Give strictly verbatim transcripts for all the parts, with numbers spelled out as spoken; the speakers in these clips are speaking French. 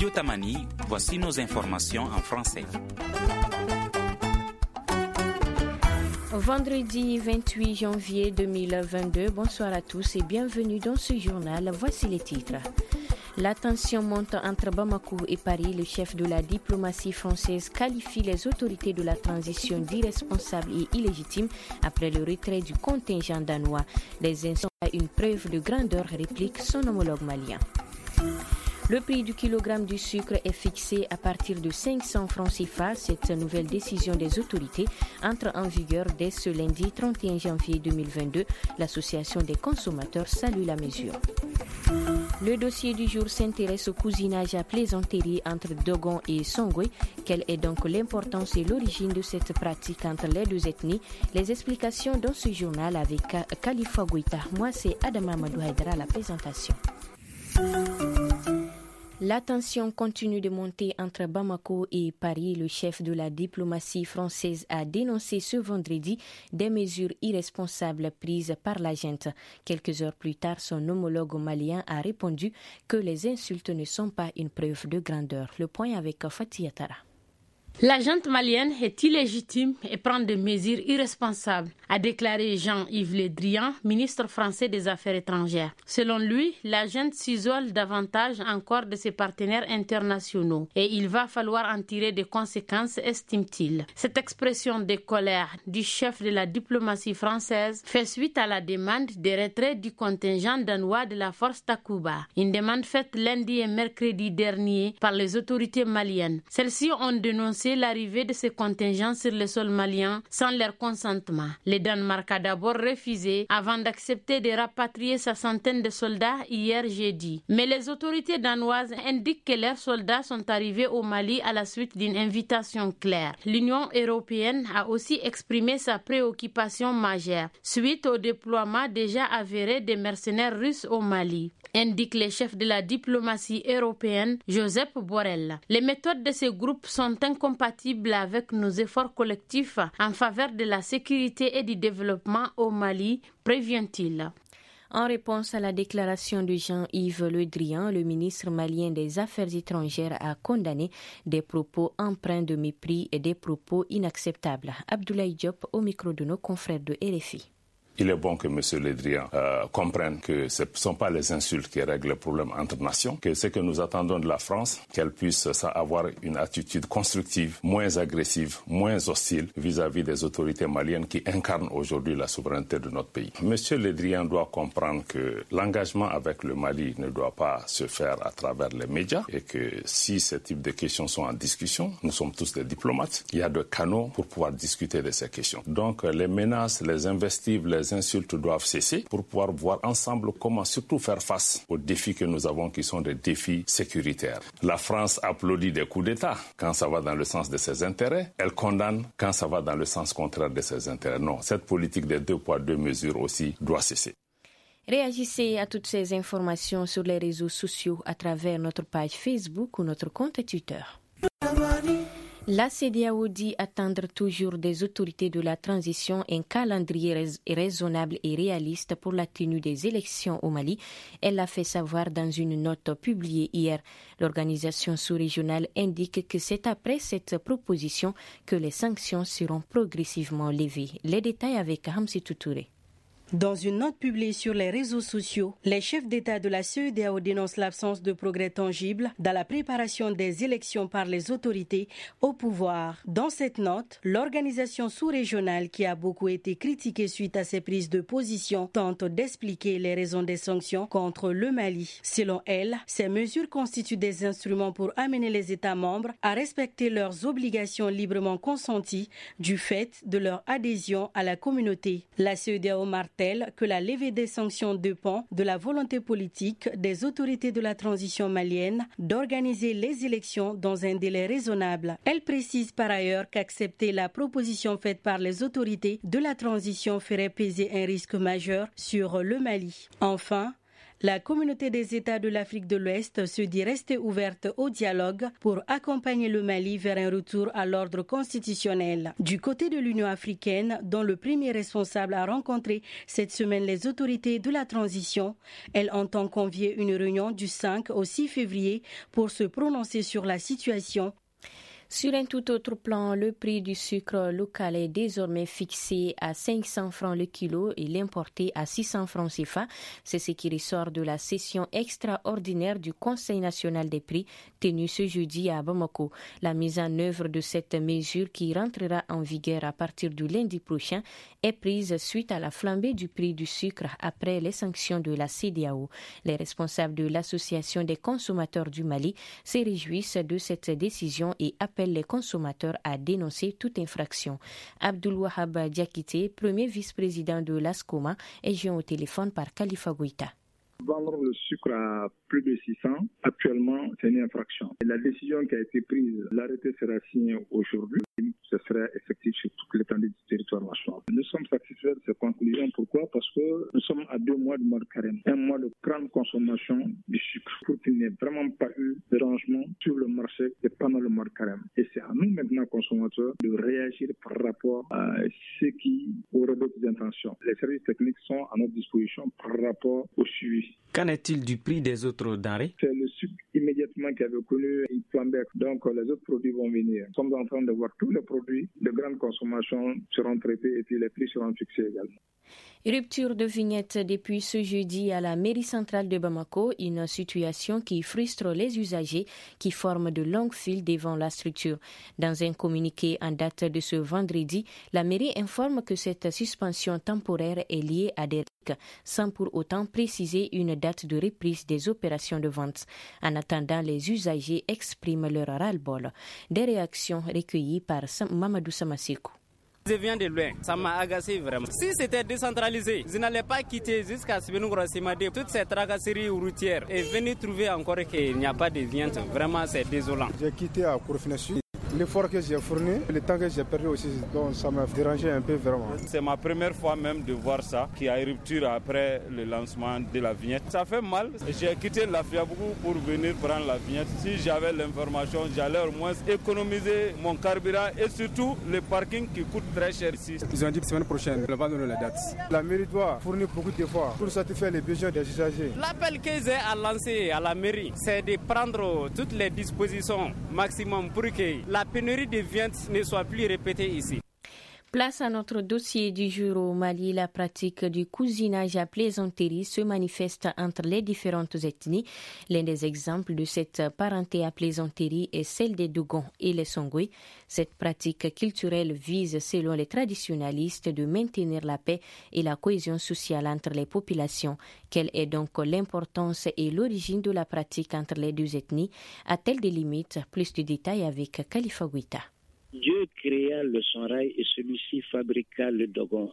Radio Tamani, voici nos informations en français. Vendredi vingt-huit janvier deux mille vingt-deux, bonsoir à tous et bienvenue dans ce journal. Voici les titres. La tension monte entre Bamako et Paris. Le chef de la diplomatie française qualifie les autorités de la transition d'irresponsables et illégitimes après le retrait du contingent danois. Les incidents à une preuve de grandeur, réplique son homologue malien. Le prix du kilogramme du sucre est fixé à partir de cinq cents francs C F A. Cette nouvelle décision des autorités entre en vigueur dès ce lundi trente et un janvier deux mille vingt-deux. L'association des consommateurs salue la mesure. Le dossier du jour s'intéresse au cousinage à plaisanterie entre Dogon et Songwe. Quelle est donc l'importance et l'origine de cette pratique entre les deux ethnies? Les explications dans ce journal avec Khalifa Goïta. Moi, c'est Adama Amadou Haïdara à la présentation. La tension continue de monter entre Bamako et Paris. Le chef de la diplomatie française a dénoncé ce vendredi des mesures irresponsables prises par la junte. Quelques heures plus tard, son homologue malien a répondu que les insultes ne sont pas une preuve de grandeur. Le point avec Fatih Atara. La junte malienne est illégitime et prend des mesures irresponsables, a déclaré Jean-Yves Le Drian, ministre français des Affaires étrangères. Selon lui, la junte s'isole davantage encore de ses partenaires internationaux et il va falloir en tirer des conséquences, estime-t-il. Cette expression de colère du chef de la diplomatie française fait suite à la demande de retrait du contingent danois de la force Takuba, une demande faite lundi et mercredi dernier par les autorités maliennes. Celles-ci ont dénoncé l'arrivée de ces contingents sur le sol malien sans leur consentement. Le Danemark a d'abord refusé avant d'accepter de rapatrier sa centaine de soldats hier jeudi. Mais les autorités danoises indiquent que leurs soldats sont arrivés au Mali à la suite d'une invitation claire. L'Union européenne a aussi exprimé sa préoccupation majeure suite au déploiement déjà avéré des mercenaires russes au Mali, indique le chef de la diplomatie européenne, Josep Borrell. Les méthodes de ces groupes sont incompatibles avec nos efforts collectifs en faveur de la sécurité et du développement au Mali, prévient-il. En réponse à la déclaration de Jean-Yves Le Drian, le ministre malien des Affaires étrangères a condamné des propos empreints de mépris et des propos inacceptables. Abdoulaye Diop au micro de nos confrères de R F I. Il est bon que M. Le Drian euh, comprenne que ce ne sont pas les insultes qui règlent le problème entre nations, que ce que nous attendons de la France, qu'elle puisse ça, avoir une attitude constructive, moins agressive, moins hostile vis-à-vis des autorités maliennes qui incarnent aujourd'hui la souveraineté de notre pays. M. Le Drian doit comprendre que l'engagement avec le Mali ne doit pas se faire à travers les médias et que si ce type de questions sont en discussion, nous sommes tous des diplomates, il y a des canaux pour pouvoir discuter de ces questions. Donc les menaces, les invectives, les insultes doivent cesser pour pouvoir voir ensemble comment surtout faire face aux défis que nous avons qui sont des défis sécuritaires. La France applaudit des coups d'État quand ça va dans le sens de ses intérêts. Elle condamne quand ça va dans le sens contraire de ses intérêts. Non, cette politique des deux poids, deux mesures aussi doit cesser. Réagissez à toutes ces informations sur les réseaux sociaux à travers notre page Facebook ou notre compte Twitter. La CEDEAO dit attendre toujours des autorités de la transition un calendrier rais- raisonnable et réaliste pour la tenue des élections au Mali. Elle l'a fait savoir dans une note publiée hier. L'organisation sous-régionale indique que c'est après cette proposition que les sanctions seront progressivement levées. Les détails avec Hamsi Toutouré. Dans une note publiée sur les réseaux sociaux, les chefs d'État de la CEDEAO dénoncent l'absence de progrès tangibles dans la préparation des élections par les autorités au pouvoir. Dans cette note, l'organisation sous-régionale, qui a beaucoup été critiquée suite à ses prises de position, tente d'expliquer les raisons des sanctions contre le Mali. Selon elle, ces mesures constituent des instruments pour amener les États membres à respecter leurs obligations librement consenties du fait de leur adhésion à la communauté. La CEDEAO martèle que la levée des sanctions dépend de la volonté politique des autorités de la transition malienne d'organiser les élections dans un délai raisonnable. Elle précise par ailleurs qu'accepter la proposition faite par les autorités de la transition ferait peser un risque majeur sur le Mali. Enfin, La communauté des États de l'Afrique de l'Ouest se dit rester ouverte au dialogue pour accompagner le Mali vers un retour à l'ordre constitutionnel. Du côté de l'Union africaine, dont le premier responsable a rencontré cette semaine les autorités de la transition, elle entend convier une réunion du cinq au six février pour se prononcer sur la situation. Sur un tout autre plan, le prix du sucre local est désormais fixé à cinq cents francs le kilo et l'importé à six cents francs C F A. C'est ce qui ressort de la session extraordinaire du Conseil national des prix tenue ce jeudi à Bamako. La mise en œuvre de cette mesure qui rentrera en vigueur à partir du lundi prochain est prise suite à la flambée du prix du sucre après les sanctions de la C E D E A O. Les responsables de l'Association des consommateurs du Mali se réjouissent de cette décision et appellent les consommateurs à dénoncer toute infraction. Abdul Wahab Diakité, premier vice-président de l'ASCOMA, est joint au téléphone par Khalifa Goïta. Vendre le sucre à plus de six cents, actuellement, c'est une infraction. Et la décision qui a été prise, l'arrêté sera signé aujourd'hui. Ce sera effectif sur toute l'étendue du territoire national. Nous sommes satisfaits de ces conclusions. Pourquoi ? Parce que nous sommes à deux mois du mois de carême. Un mois de grande consommation du sucre pour qu'il n'y ait vraiment pas eu de rangement sur le marché et pendant le mois de carême. Et c'est à nous maintenant, consommateurs, de réagir par rapport à ce qui aurait d'autres intentions. Les services techniques sont à notre disposition par rapport au suivi. Qu'en est-il du prix des autres denrées ? C'est le sucre immédiatement qui avait connu une flambée. Donc les autres produits vont venir. Nous sommes en train de voir tous les produits de grande consommation seront traités et puis les prix seront fixés également. Rupture de vignette depuis ce jeudi à la mairie centrale de Bamako, une situation qui frustre les usagers qui forment de longues files devant la structure. Dans un communiqué en date de ce vendredi, la mairie informe que cette suspension temporaire est liée à des risques, sans pour autant préciser une date de reprise des opérations de vente. En attendant, les usagers expriment leur ras-le-bol. Des réactions recueillies par Mamadou Samasekou. Je viens de loin, ça m'a agacé vraiment. Si c'était décentralisé, je n'allais pas quitter jusqu'à Sibenougro-Simadé toute cette tracasserie routière et venir trouver encore qu'il n'y a pas de viande. Vraiment, c'est désolant. J'ai quitté à Kourfinassu. L'effort que j'ai fourni, le temps que j'ai perdu aussi, donc ça m'a dérangé un peu vraiment. C'est ma première fois même de voir ça, qui a rupture après le lancement de la vignette. Ça fait mal. J'ai quitté la Fiabougou pour venir prendre la vignette. Si j'avais l'information, j'allais au moins économiser mon carburant et surtout le parking qui coûte très cher ici. Ils ont dit que semaine prochaine, on va donner la date. La mairie doit fournir beaucoup d'efforts pour satisfaire les besoins des usagers. L'appel que j'ai à lancer à la mairie, c'est de prendre toutes les dispositions maximum pour que la La pénurie de viande ne soit plus répétée ici. Place à notre dossier du jour au Mali. La pratique du cousinage à plaisanterie se manifeste entre les différentes ethnies. L'un des exemples de cette parenté à plaisanterie est celle des Dogons et les Songwe. Cette pratique culturelle vise, selon les traditionalistes, de maintenir la paix et la cohésion sociale entre les populations. Quelle est donc l'importance et l'origine de la pratique entre les deux ethnies? A-t-elle des limites? Plus de détails avec Khalifa Goïta. Dieu créa le sonrail et celui-ci fabriqua le dogon.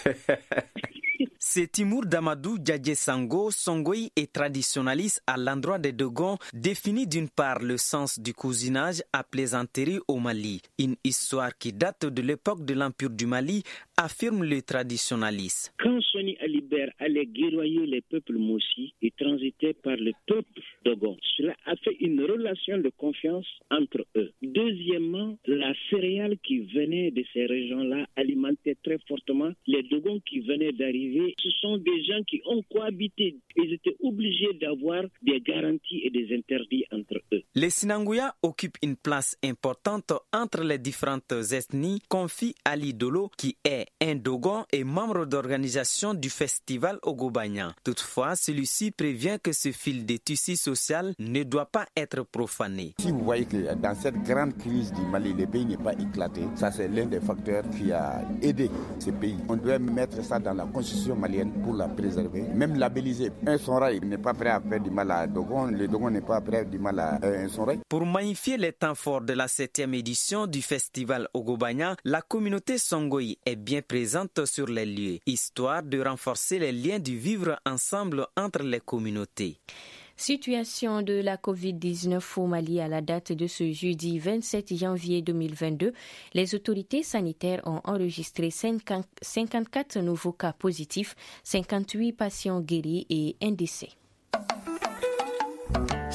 C'est Timur Damadou Djadje Sango, Songoï et traditionnaliste à l'endroit des Dogons, définit d'une part le sens du cousinage à plaisanterie au Mali. Une histoire qui date de l'époque de l'Empire du Mali, affirme le traditionnaliste. Quand Soni Alibert allait guerroyer les peuples Moussi, il transitait par le peuple Dogon. Cela a fait une relation de confiance entre eux. Deuxièmement, la céréale qui venait de ces régions-là alimentait très fortement les Dogons qui venaient d'arriver. Ce sont des gens qui ont cohabité. Ils étaient obligés d'avoir des garanties et des interdits entre eux. Les Sinanguya occupent une place importante entre les différentes ethnies, confie Ali Dolo, qui est un Dogon et membre d'organisation du festival Ogobanya. Toutefois, celui-ci prévient que ce fil de tissu social ne doit pas être profané. Si vous voyez que dans cette grande crise du Mali, le pays n'est pas éclaté, ça c'est l'un des facteurs qui a aidé ce pays. On doit mettre ça dans la constitution malienne pour la préserver, même labelliser. Un sonrail n'est pas prêt à faire du mal à Dogon, le Dogon n'est pas prêt à faire du mal à un sonrail. Pour magnifier les temps forts de la septième édition du festival Ogobanya, la communauté Songoï est bien présente sur les lieux, histoire de renforcer les liens du vivre ensemble entre les communautés. Situation de la covid dix-neuf au Mali à la date de ce jeudi vingt-sept janvier deux mille vingt-deux. Les autorités sanitaires ont enregistré cinquante-quatre nouveaux cas positifs, cinquante-huit patients guéris et un décès.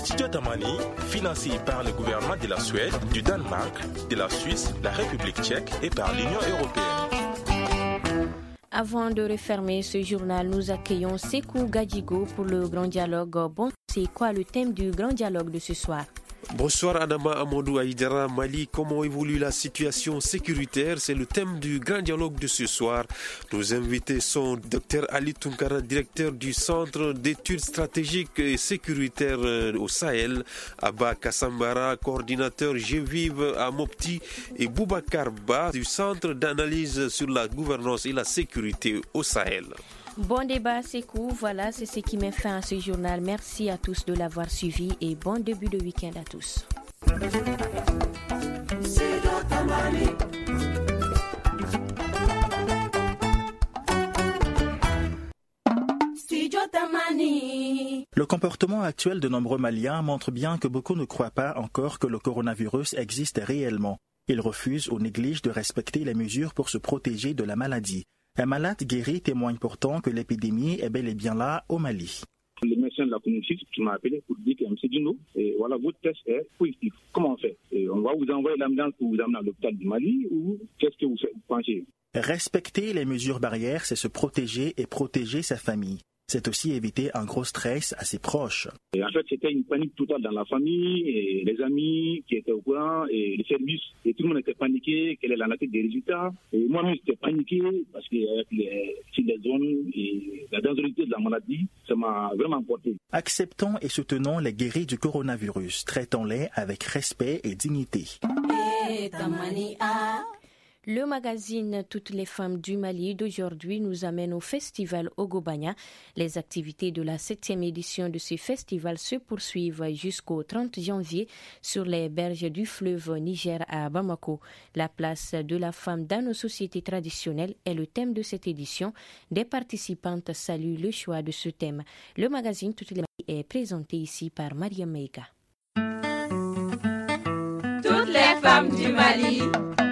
Studio Tamani, financé par le gouvernement de la Suède, du Danemark, de la Suisse, la République tchèque et par l'Union européenne. Avant de refermer ce journal, nous accueillons Sekou Gadjigo pour le Grand Dialogue. Bon, c'est quoi le thème du Grand Dialogue de ce soir? Bonsoir Adama Amadou Aïdara, Mali. Comment évolue la situation sécuritaire? C'est le thème du grand dialogue de ce soir. Nos invités sont Dr Ali Tunkara, directeur du Centre d'études stratégiques et sécuritaires au Sahel, Abba Kassambara, coordinateur G-Vive à Mopti, et Boubacar Ba du Centre d'analyse sur la gouvernance et la sécurité au Sahel. Bon débat, Sekou. Voilà, c'est ce qui met fin à ce journal. Merci à tous de l'avoir suivi et bon début de week-end à tous. Le comportement actuel de nombreux Maliens montre bien que beaucoup ne croient pas encore que le coronavirus existe réellement. Ils refusent ou négligent de respecter les mesures pour se protéger de la maladie. Un malade guéri témoigne pourtant que l'épidémie est bel et bien là au Mali. Le médecin de la communauté qui m'a appelé pour dire que M. Dino, et voilà, votre test est positif. Comment on fait? Et on va vous envoyer l'ambulance pour vous amener à l'hôpital du Mali ou qu'est-ce que vous, faites, vous pensez? Respecter les mesures barrières, c'est se protéger et protéger sa famille. C'est aussi éviter un gros stress à ses proches. Et en fait, c'était une panique totale dans la famille, et les amis qui étaient au courant, et les services, et tout le monde était paniqué, quelle est la nature des résultats. Et moi-même, j'étais paniqué parce que les, sur les zones et la dangerosité de la maladie, ça m'a vraiment porté. Acceptons et soutenons les guéris du coronavirus. Traitons-les avec respect et dignité. Le magazine Toutes les femmes du Mali d'aujourd'hui nous amène au festival Ogobanya. Les activités de la septième édition de ce festival se poursuivent jusqu'au trente janvier sur les berges du fleuve Niger à Bamako. La place de la femme dans nos sociétés traditionnelles est le thème de cette édition. Des participantes saluent le choix de ce thème. Le magazine Toutes les femmes est présenté ici par Mariam Meika. Toutes les femmes du Mali.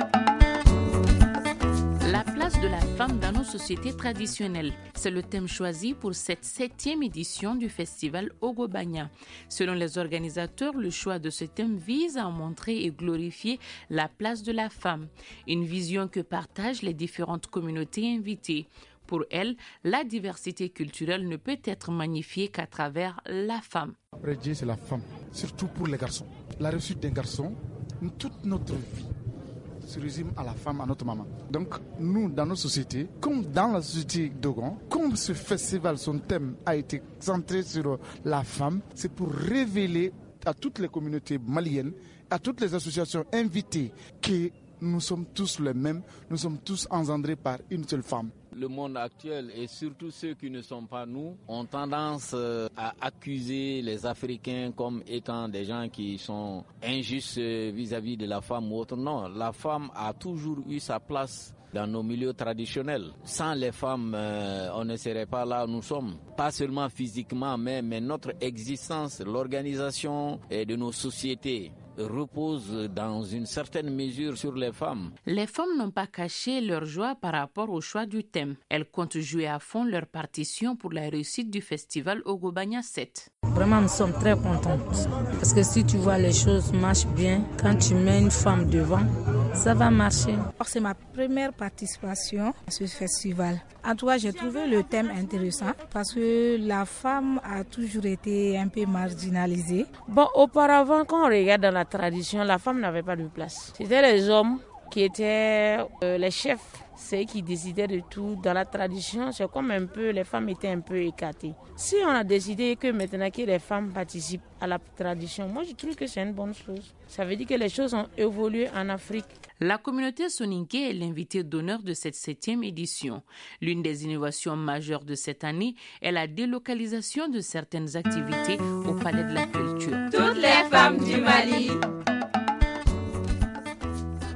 La place de la femme dans nos sociétés traditionnelles. C'est le thème choisi pour cette septième édition du festival Ogobanya. Selon les organisateurs, le choix de ce thème vise à montrer et glorifier la place de la femme. Une vision que partagent les différentes communautés invitées. Pour elles, la diversité culturelle ne peut être magnifiée qu'à travers la femme. Après Dieu, c'est la femme, surtout pour les garçons. La réussite d'un garçon, toute notre vie se résume à la femme, à notre maman. Donc, nous, dans nos sociétés, comme dans la société Dogon, comme ce festival, son thème a été centré sur la femme, c'est pour révéler à toutes les communautés maliennes, à toutes les associations invitées, que nous sommes tous les mêmes, nous sommes tous engendrés par une seule femme. Le monde actuel et surtout ceux qui ne sont pas nous ont tendance à accuser les Africains comme étant des gens qui sont injustes vis-à-vis de la femme ou autre. Non, la femme a toujours eu sa place dans nos milieux traditionnels. Sans les femmes, euh, on ne serait pas là où nous sommes. Pas seulement physiquement, mais, mais notre existence, l'organisation de nos sociétés repose dans une certaine mesure sur les femmes. Les femmes n'ont pas caché leur joie par rapport au choix du thème. Elles comptent jouer à fond leur partition pour la réussite du festival Ogobanya sept. Vraiment, nous sommes très contents. Parce que si tu vois les choses marchent bien, quand tu mets une femme devant, ça va marcher. C'est ma première participation à ce festival. En tout cas, j'ai trouvé le thème intéressant parce que la femme a toujours été un peu marginalisée. Bon, auparavant, quand on regarde dans la tradition, la femme n'avait pas de place. C'était les hommes qui étaient euh, les chefs. C'est eux qui décidaient de tout. Dans la tradition, c'est comme un peu, les femmes étaient un peu écartées. Si on a décidé que maintenant que les femmes participent à la tradition, moi je trouve que c'est une bonne chose. Ça veut dire que les choses ont évolué en Afrique. La communauté soninké est l'invité d'honneur de cette septième édition. L'une des innovations majeures de cette année est la délocalisation de certaines activités au Palais de la Culture. Toutes les femmes du Mali.